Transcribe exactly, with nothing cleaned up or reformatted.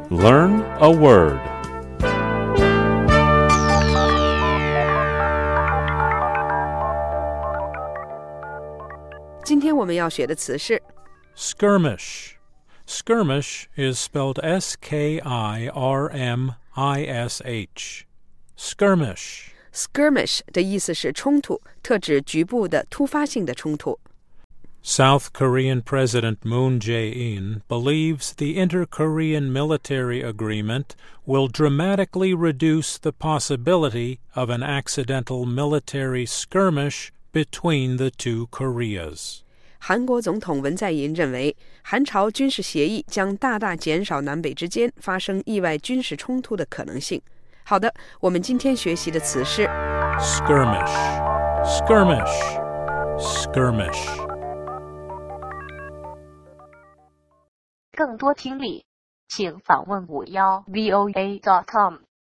Learn a word. 今天我们要学的词是 Skirmish. Skirmish is spelled S K I R M I S H. Skirmish. skirmish 的意思是冲突，特指局部的突发性的冲突。 South Korean President Moon Jae-in believes the inter-Korean military agreement will dramatically reduce the possibility of an accidental military skirmish between the two Koreas. 韩国总统文在寅认为，韩朝军事协议将大大减少南北之间发生意外军事冲突的可能性。好的，我们今天学习的词是 Skirmish. Skirmish. Skirmish. 更多听力，请访问五幺 V O A dot com。